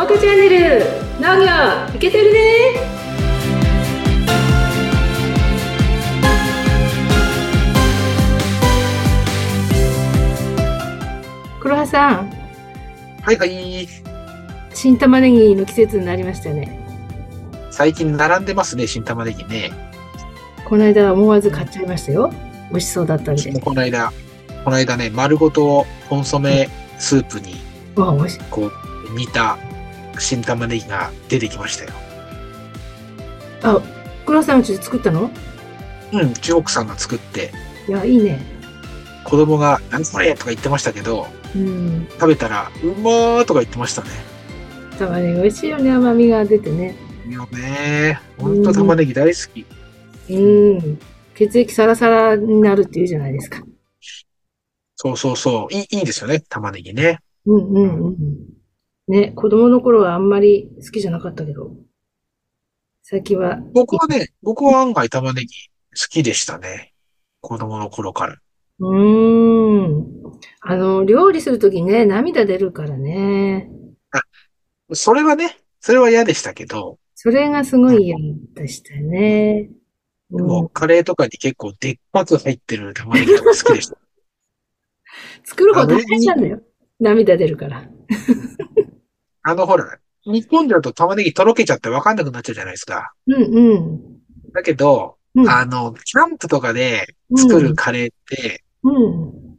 家チャンネル農業いけてるね。黒羽さん、 はいはい。 新玉ねぎの季節になりましたね。 最近並んでますね、新玉ねぎね。 この間思わず買っちゃいましたよ。美味しそうだったんで。 この間ね、丸ごとコンソメスープに、 わあ、美味しい。 こう、煮た新玉ねぎが出てきましたよ。 あ、黒羽さんうちで作ったの？ うん、中国さんが作って、 いや、いいね。 子供が、何これとか言ってましたけど、 うん。 食べたら、うまーとか言ってましたね。 玉ねぎ美味しいよね。甘みが出てね。 いいよね。ほんと玉ねぎ大好き。 うん。血液サラサラになるっていうじゃないですか。 そうそうそう。いいですよね、玉ねぎね。 うんうんうん。ね、子供の頃はあんまり好きじゃなかったけど、最近は、 僕は案外玉ねぎ好きでしたね。子供の頃から。 うーん。料理するときね、涙出るからね。 それは嫌でしたけど、 それがすごうん、 い嫌でしたよね。 でも、 うん。 カレーとかに結構でっかく入ってる玉ねぎとか好きでした。 作る方大あの、に、 変なんだよ。涙出るから。 ほら、煮込んじゃうと玉ねぎとろけちゃってわかんなくなっちゃうじゃないですか。 うんうん。 だけど、 うん。 キャンプとかでうん。 作るカレーって、 うん。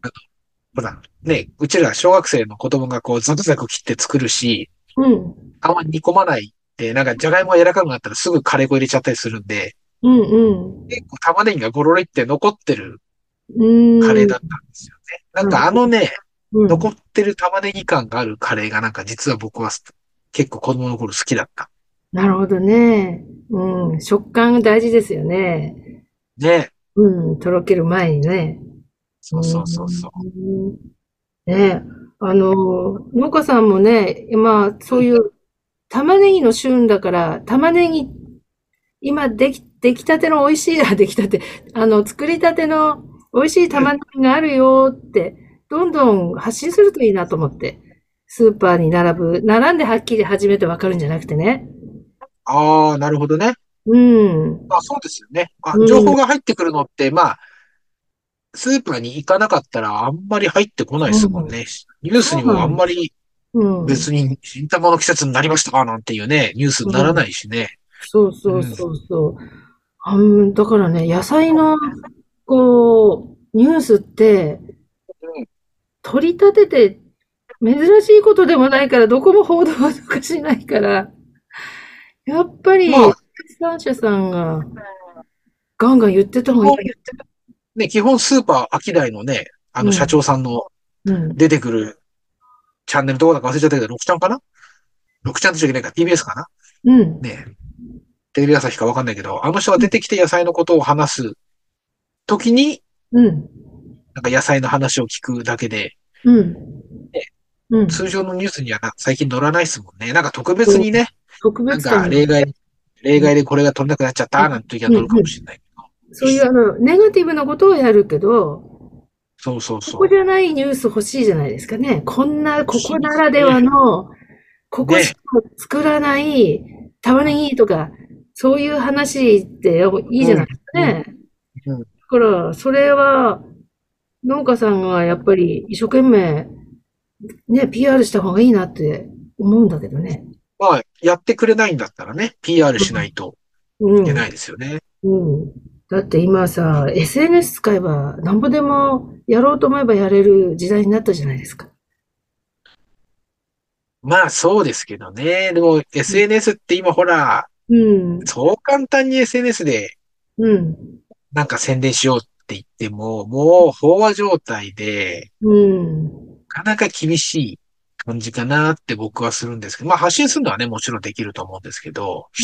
ほら、ね、うちら小学生の子供がこうザクザク切って作るし、 うん。 あんま煮込まないで、なんかじゃがいもが柔らかくなったらすぐカレー粉入れちゃったりするんで、 うん。 結構玉ねぎがゴロリって残ってるうん。うん。 カレーだったんですよね。なんかうん。 残ってる玉ねぎ感があるカレーがなんか実は僕は結構子供の頃好きだった。 なるほどね。うん。食感が大事ですよね。 ね。 うん。とろける前にね。 そううそうそうそん。ね、農家さんもね、今、 う。うん。 そういう玉ねぎの旬だから、玉ねぎ、今できたての美味しい、できたて、作りたての美味しいうん。 玉ねぎがあるよって、どんどん発信するといいなと思って。スーパーに並んではっきり初めてわかるんじゃなくてね。 ああ、なるほどね。 うん、 まあそうですよね。 う情報ん、 が入ってくるのって、まあ、スーパーに行かなかったらあんまり入ってこないでうん、 すもんね。ニュースにもあそうなの。 んまりうん、 別に新玉の季節になりましたなんていうね、ニュースにならうん、 ないしね。 そうそううん。 そうそう。だからね、野菜の、ニュースって、 うん。 取り立てて、珍しいことでもないから、どこも報道とかしないから、やっぱり、 まあ、 生産者さんがガンガン言ってた方がいい。 基本基本スーパーアキダイのね、社うん、 長さんのうん、 出てくるチャンネルどこだか忘れちゃったけど、6ちゃんかな？ 6 ちゃんって言っちゃいけないか、TBS かな？ うん、 ね、テレビ朝日かわかんないけど、あの人が出てきて野菜のことを話すときに、 うん、 なんか野菜の話を聞くだけで、 うん、 ね、 うん。 通常のニュースには最近載らないですもんね。なんか特別そうにね、 特なん別感が。 か例うん、 外でこれが取れなくなっちゃったなんて時はうん、 載るかうん。 もしれないけど。 そういうネガティブなことをやるけど、 そうそうここじそう。 ゃないニュース欲しいじゃないですかね。 欲ここしいですならではね。 の、ここしね。 か作らない玉ねぎとか、そういう話っていいじゃないうん、 ですかうん、 ね。 うん。 だから、それは農家さんがやっぱり一生懸命ね、PR した方がいいなって思うんだけどね。 まあ、やってくれないんだったらね、PR しないというん、 けないですよね。 うん。だって今さ、SNS 使えばなんぼでもやろうと思えばやれる時代になったじゃないですか。 まあそうですけどね。でも SNS って今ほら、 うん、 そう簡単に SNS でうん、 なんか宣伝しようって言っても、もう飽和状態で、 うん、 なかなか厳しい感じかなって僕はするんですけど、まあ発信するのはね、もちろんできると思うんですけど、 うん、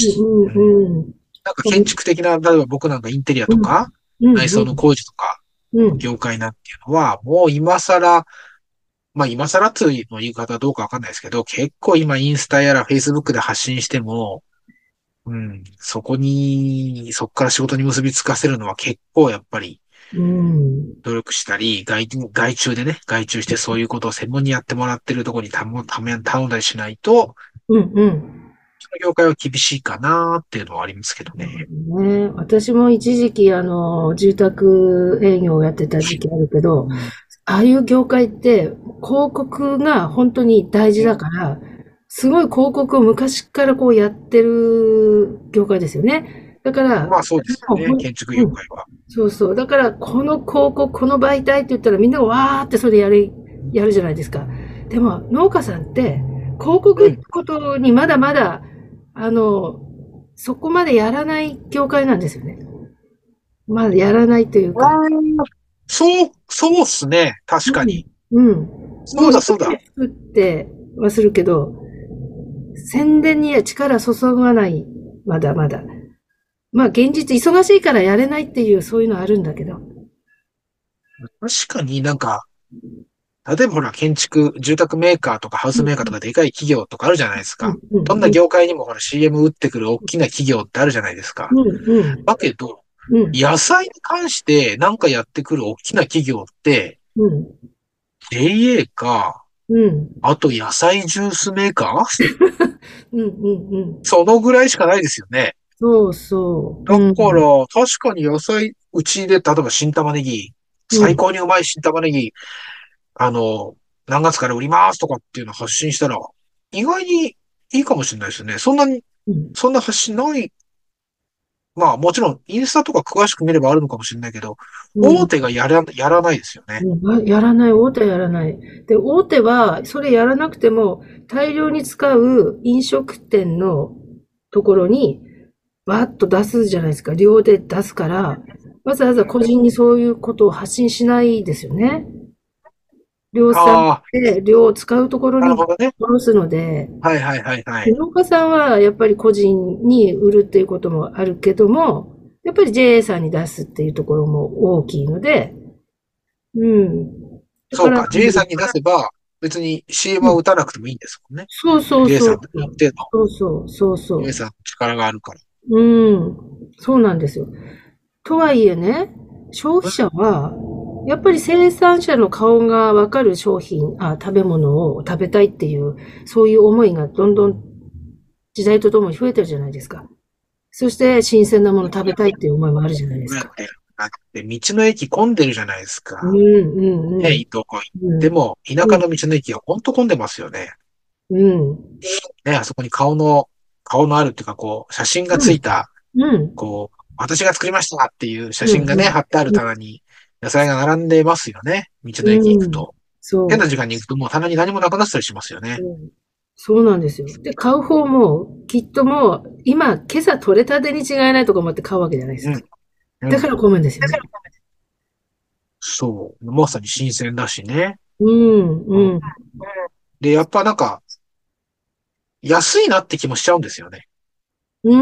うん。 うん、 なんか建築的な、例えば僕なんかインテリアうん、 とか、 うん、うん、 内装の工事とか、 うん、 業界なんていうのは、もう今更、まあ今更っていうの言い方はどうかわかんないですけど、結構今インスタやらフェイスブックで発信しても、うん、そこから仕事に結びつかせるのは結構やっぱりうん、 努力したり、外注してそういうことを専門にやってもらってるところに頼んだりしないと、 うん、うん。 その業界は厳しいかなっていうのはありますけどね。 ね、私も一時期、住宅営業をやってた時期あるけど、 うん。 ああいう業界って広告が本当に大事だから、すごい広告を昔からこうやってる業界ですよね。だから、 まあそうですよね。 もう建築うん、 業界は。 そうそう。だから、この広告、この媒体って言ったらみんながわーってそれやるじゃないですか。でも、農家さんって、広告ってうん。 ことにまだまだ、あの、そこまでやらない業界なんですよね。まだやらないというあか。 ーそうっすね。確かに。 うん。うん。もう急そうだそうだ。 いで作ってはするけど、宣伝には力注がない。まだまだ。まあ現実忙しいからやれないっていうそういうのあるんだけど。 確かになんか、例えばほら、住宅メーカーとかハウスメーカーとうん。 かでかい企業とかあるじゃないですか。 うん。うん。 どんな業界にもほら CM 打ってくる大きな企業ってあるじゃないですか。 うん。うん。 だけど、 うん。 野菜に関してなんかやってくる大きな企業って、 うん。 JA か、 うん。 あと野菜ジュースメーカーうん。うん。うん。 そのぐらいしかないですよね。 そうそう。 だうん。 から、確かに野菜、うちで、例えば新玉ねぎ、 うん。 最高にうまい新玉ねぎ、あの、何月から売りますとかっていうのを発信したら、意外にいいかもしれないですね。 うん。 そんな発信ない。まあもちろんインスタとか詳しく見ればあるのかもしれないけど、 うん。 大手がやらないですよね。 うん、やらない、大手はやらない。で、大手は、それやらなくても、大量に使う飲食店のところに、バーッと出すじゃないですか。量で出すから、わざわざ個人にそういうことを発信しないですよね。量産ああ、 で量を使うところになるほどね。 卸すので、 はいはいはいはい。 農家さんはやっぱり個人に売るっていうこともあるけども、やっぱり JA さんに出すっていうところも大きいので、うん。だから、 そうか、J さんに出せば、別に CM うん、 は打たなくてもいいんですもんね。 そうそう J そう。 さんって一定の、 そうそう、そう J そさんの力があるから。 う。うん。そうなんですよ。とはいえね、消費者は、やっぱり生産者の顔がわかる商品、食べ物を食べたいっていう、そういう思いがどんどん時代とともに増えてるじゃないですか。そして新鮮なもの食べたいっていう思いもあるじゃないですか。 だって道の駅混んでるじゃないですうん、 か。 うん、うね、 ん。 どこ行っうん、 ても、田舎うん、 の道の駅はほんと混んでますよね。 うん、 ね、あそこに顔のあるっていうか、こう、写真がうん、 ついた、 うん、 こう、私が作りましたっていう写うん、 真がね、 うん、 貼ってある棚に野菜が並んでますよね。道の駅行うん、 くと。変なそ時間に行くともう棚に何もなくなってたりしますよう。 ね。 うん、そうなんですよ。で、買う方も、きっともう、今朝取れたてに違いないとか思って買うわけじゃないですか。 うん。うん。 だから混むんですよね。 そう。まさに新鮮だしね。 うん、 うん。 うん、 で、やっぱなんか、安いなって気もしちゃうんですよね。 うん。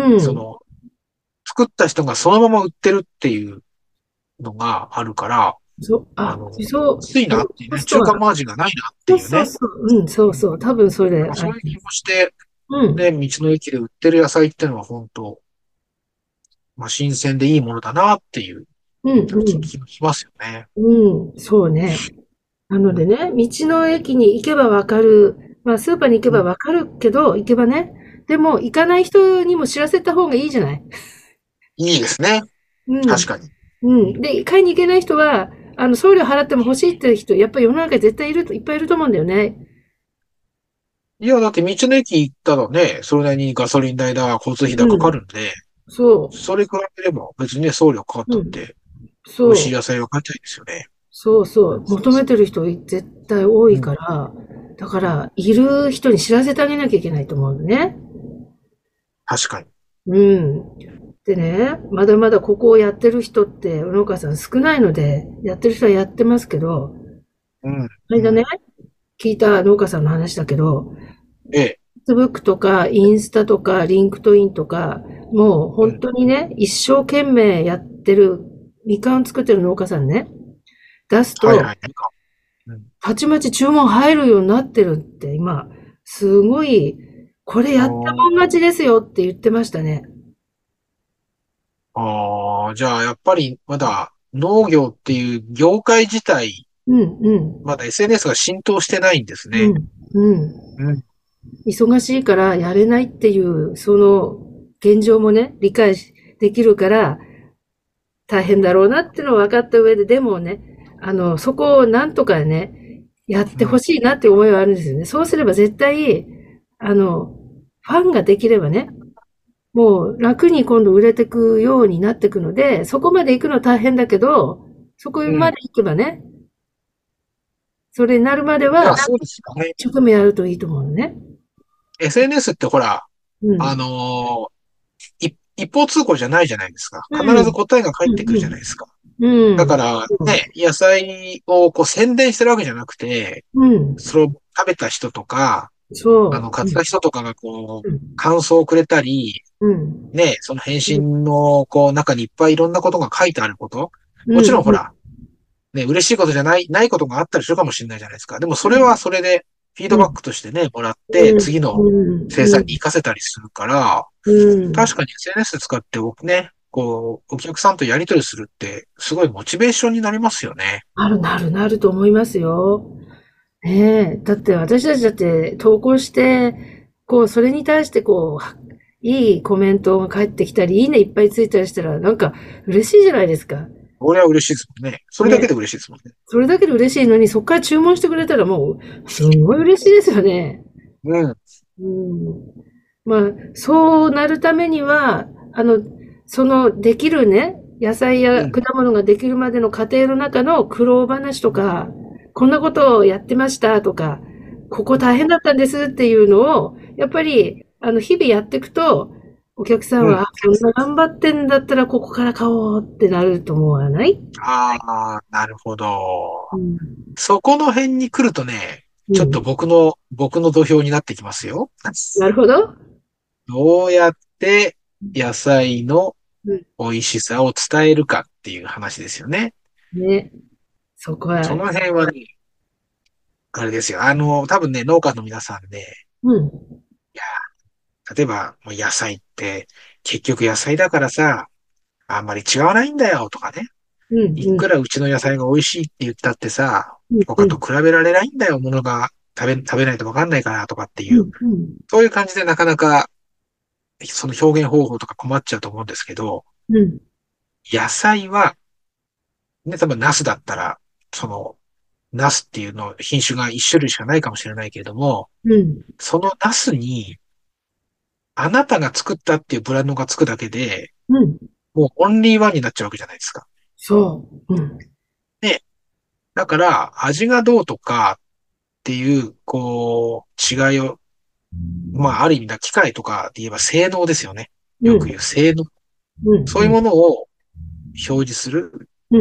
その、作った人がそのまま売ってるっていうのがあるから、 そう、 安いなっていうね、 コストは、 中間マージンがないなってそういうね。 そうそう、うん、そうそう、多分それで、 なんかそういう気もして、 うん、 ね、道の駅で売ってる野菜っていうのは本当、まあ、新鮮でいいものだなっていう、 うん、うん、 気がしますよね。 うん、そうね。なのうん。 でね、道の駅に行けばわかる、まあ、スーパーに行けうん。 ばわかるけど、行けばね、でも行かない人にも知らせた方がいいじゃない。 いいですね。 うん、 確かに。 うん。で、買いに行けない人は、送料払っても欲しいって人、やっぱり世の中に絶対いっぱいいると思うんだよね。 いや、だって道の駅行ったらね、それなりにガソリン代だ、交通費だかかうん、 るんで、 そそれ比べれば別にね、送料かかっう、うん、 たって、美味しいそう、 野菜は買いたいですよね。 そうそう、求めてる人絶対多いうん。 から、だから、いる人に知らせてあげなきゃいけないと思うのね。 確かに。 うん。でね、まだまだここをやってる人って、農家さん少ないので、やってる人はやってますけど、 うん。 この間ね、 うん。 聞いた農家さんの話だけど、 ええ。 Facebook とかインスタとかリンクトインとか、もう本うん。 当にね、一生懸命やってる、みかん作ってる農家さんね、出すと、 はいはい。うん。 たちまち注文入るようになってるって、今、すごい、これやったもん勝ちですよって言ってましたね。 ああ、じゃあ、やっぱり、まだ、農業っていう業界自体、 うん、うん、 まだ SNS が浸透してないんですね。 うん、うん。 うん。 忙しいからやれないっていう、その現状もね、理解できるから、大変だろうなっていうのを分かった上で、でもね、そこをなんとかね、やってうん。 ほしいなっていう思いはあるんですよね。そうすれば絶対、ファンができればね、もう楽に今度売れていくようになっていくので、そこまで行くのは大変だけど、そこうん。 まで行けばね、それになるまでいや、 は、 そうですよね。 一生懸命やるといいと思うのね。 SNS ってほら、あうん。 の一方通行じゃないじゃないですか。 うん。 必ず答えが返ってくるじゃないうん。 ですか。 うん。うん。 だからね、野菜をこう宣伝してるわけじゃなくて、 うん。 それを食べた人とか、 そう。 買った人とかがこう、 うん。 感想をくれたり、 うん。 ね、その返信のこう中にいっぱいいろんなことが書いてあること。もちうん。うん。 ろんほら、ね、嬉しいことじゃないことがあったりするかもしれないじゃないですか。でもそれはうん。 それでフィードうん。 バックとしてね、もらって、 うん。 次のうん。 生産に活かせたりするから、 うん。 確かに SNS 使ってね、こう、お客さんとやり取りするって、すごいモチベーションになりますよね。 なると思いますよ。ねえ。だって私たちだって投稿して、それに対していいコメントが返ってきたり、いいねいっぱいついたりしたら、なんか嬉しいじゃないですか。 俺は嬉しいですもんね。それだけね。 で嬉しいですもんね。 それだけで嬉しいのに、そこから注文してくれたらもう、すんごい嬉しいですよね。 うん、 うん。まあ、そうなるためには、できるね、野菜やうん、 果物ができるまでの過程の中の苦労話とか、こんなことをやってましたとか、ここ大変だったんですっていうのを、やっぱり、日々やっていくと、お客さんは、 うん。 あ、そんな頑張ってんだったらここから買おうってなると思わない？ ああ、なるほど。 うん。 そこの辺に来るとね、ちょっとうん。 僕の土俵になってきますよ。 なるほど。 どうやって野菜のうん。 美味しさを伝えるかっていう話ですよね。 ね。そこは、 その辺はね、あれですよ。多分ね、農家の皆さんね、 うん。 いや、例えば、もう野菜って、結局野菜だからさ、あんまり違わないんだよとかね。 うん。 いうん。 くらうちの野菜が美味しいって言ったってさ、 うん。うん。 他と比べられないんだよ、ものが食べないとわかんないからとかっていう、 うん。うん。 そういう感じでなかなか、その表現方法とか困っちゃうと思うんですけど、 うん。 野菜は、ね、多分ナスだったら、その、ナスっていうの品種が一種類しかないかもしれないけれども、 うん。 そのナスに、あなたが作ったっていうブランドがつくだけで、 うん。 もうオンリーワンになっちゃうわけじゃないですか。 そう。うん。 ね。だから、味がどうとかっていう、こう、違いを、まあ、ある意味だ、機械とかで言えば性能ですよね。よくうん。 言う性能。 うん。 そういうものを表示するうん。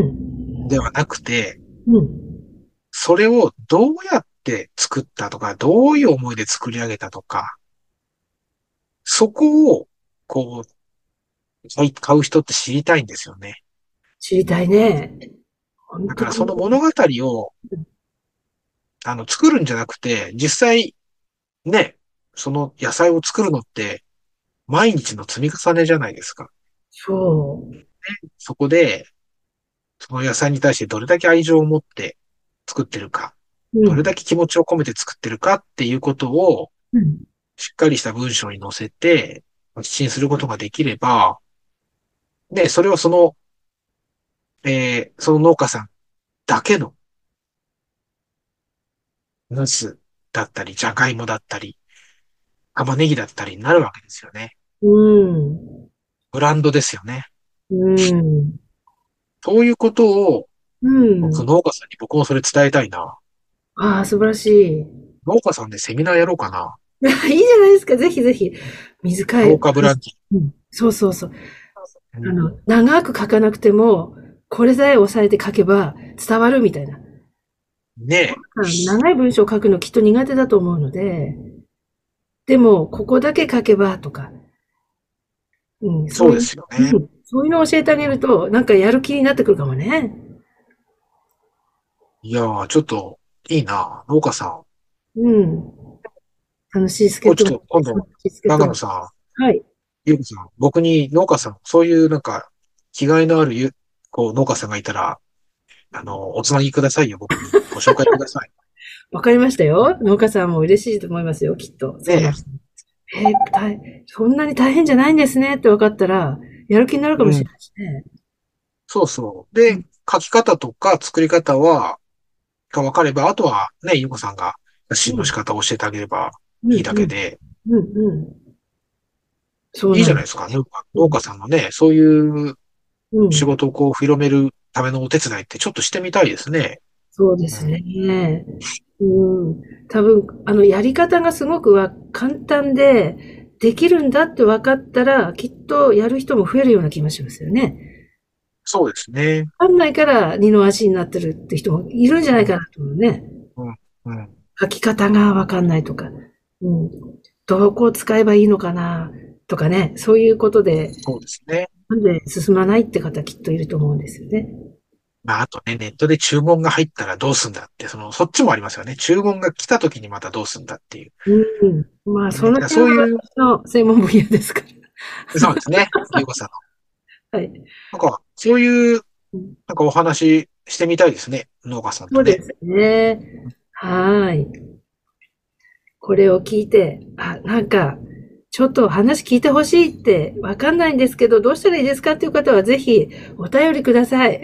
ではなくて、 うん。 それをどうやって作ったとか、どういう思いで作り上げたとか、そこを、こう、買う人って知りたいんですよね。 知りたいね。本だからそ当に。 の物語を、作るんじゃなくて、実際、ね、その野菜を作るのって、毎日の積み重ねじゃないですか。 そそこで、その野菜に対してどれだけ愛情を持って作ってるか、 う。うどれだん。 け気持ちを込めて作ってるかっていうことを、 うん。 しっかりした文章に載せて、発信することができれば、で、それをその農家さんだけのナスだったり、じゃがいもだったり、玉ねぎだったりになるわけですよね。 うん。 ブランドですよね。 うん。 そういうことを、 うん。 農家さんに僕もそれ伝えたいな。 ああ、素晴らしい。 農家さんでセミナーやろうかな。 いいじゃないですか。ぜひぜひ。短い。 農家ブランディうん。そうそうそう。 ング。うん。 長く書かなくても、これさえ押さえて書けば伝わるみたいな。 ねえ。 長い文章を書くのきっと苦手だと思うので、でも、ここだけ書けばとか、うん、 そうですよね。 そういうのを教えてあげると、なんかやる気になってくるかもね。 いやー、ちょっと、いいな。農家さん。 うん。楽しい助っ人も、 ちょっと、今度、 楽しい助っ人も。 長野さはい。 ん、ゆうこさん、僕に農家さん、そういうなんか、気概のあるこう、農家さんがいたら、おつなぎくださいよ、僕に。ご紹介ください。 わかりましたよ。農家さんも嬉しいと思いますよ、きっと。そうなんね。 です。そんなに大変じゃないんですねって分かったら、やる気になるかもうん。 しれないしね。 そうそう。で、 うん、 書き方とか作り方が分かれば、あとはね、ゆうこさんが写真の仕うん、 方を教えてあげればいいうん、うん、 だけで、 うん、うん。そういいじなんです。 ゃないですか。農うん、 家さんのね、そういううん。 仕事をこう広めるためのお手伝いってちょっとしてみたいですね。 そうでうん。 すね。うん。多分、やり方がすごく簡単で、できるんだって分かったら、きっとやる人も増えるような気がしますよね。 そうですね。 わかんないから二の足になってるって人もいるんじゃないうん、 かなと思うね。 うん、うん。 書き方がわかんないとか、うん。どこを使えばいいのかなとかね。そういうことで、 そうですね。 なんで進まないって方きっといると思うんですよね。 まあ、あとね、ネットで注文が入ったらどうすんだって、そっちもありますよね。注文が来た時にまたどうすんだっていう。 うん。まあ、そね。だからの辺はそういう、 私の専門分野ですから。 そうですね。ゆうこさんはい。 の。なんか、そういう、 うん、 なんかお話してみたいですね。農家さんとね。 そうですね。はい。これを聞いて、なんか、ちょっと話聞いてほしいってわかんないんですけど、どうしたらいいですかっていう方はぜひお便りください。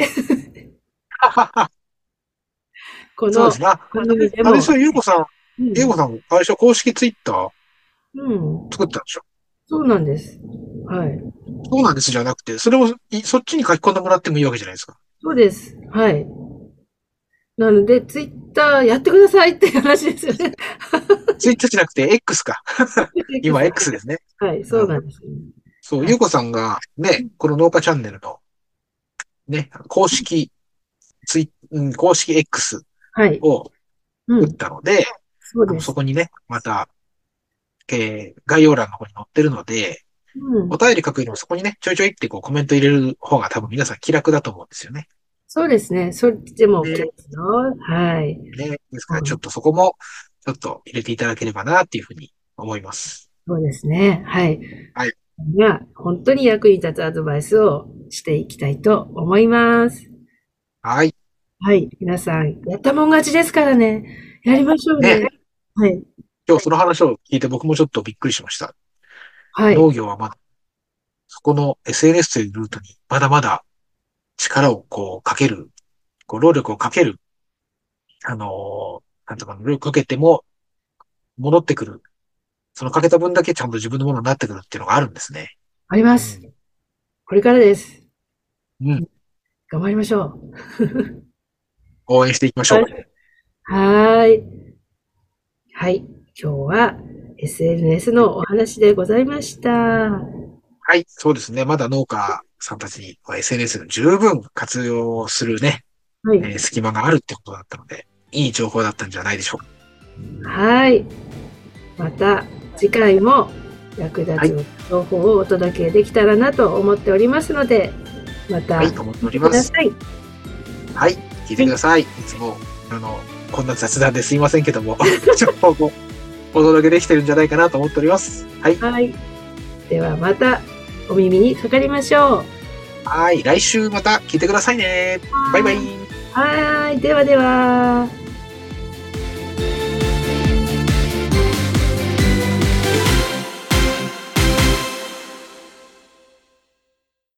このそうですね。 番組でも、 あれでしょ、ゆうこさん、 うん、 ゆうこさん、あれでしょ、公式ツイッターうん、 作ったんでしょ？ そうなんです。はい。 そうなんですじゃなくて、それをそっちに書き込んでもらってもいいわけじゃないですか。 そうです。はい。なので、ツイッターやってくださいっていう話ですよね。 ツイッターじゃなくて X か。今 X ですね。 はい、 うん。 そうなんです。 そう、 はい。 ゆうこさんがね、この農家チャンネルのね、公式 X はい。 を打っうん。 たので、 そうです。 そこにね、また、概要欄の方に載ってるので、 うん。 お便り書くよりもそこにね、ちょいちょいってこうコメント入れる方が多分皆さん気楽だと思うんですよね。 そうですね。そっちでも OK で、 ですよ。はい。 ですからちょっうん、 とそこも、ちょっと入れていただければなっていうふうに思います。 そうですね。はい。 はい。 が、本当に役に立つアドバイスをしていきたいと思います。 はい。 はい。皆さん、やったもん勝ちですからね。やりましょうね、 ね。はい。 今日その話を聞いて僕もちょっとびっくりしました。 はい。 農業はまだ、そこの SNS というルートにまだまだ力をこうかける、こう労力をかける、なんとか労力かけても戻ってくる。そのかけた分だけちゃんと自分のものになってくるっていうのがあるんですね。 あります。 うん。 これからです。 うん。 頑張りましょ応援していきましう。はい。 ょう。 はーい。はい。今日は SNS のお話でございました。ははい。そうですね。まだ農家さんたちには SNS の十分活用するね、 い。 隙間があるってことだったので、いい情報だったんじゃないでしょうか。 はい。また次回も役はい。 立つ情報をお届けできたらなと思っておりますので、まはい。 た思って聞いております。 ください。 はい。聞いてはい。 ください。いつも、こんな雑談ですいませんけども、情報をお届けできてるんじゃないかなと思っております。はい。 はい。ではまたお耳にかかりましょう。 はい。来週また聞いてくださいね。バイバイ。 はい。ではでは。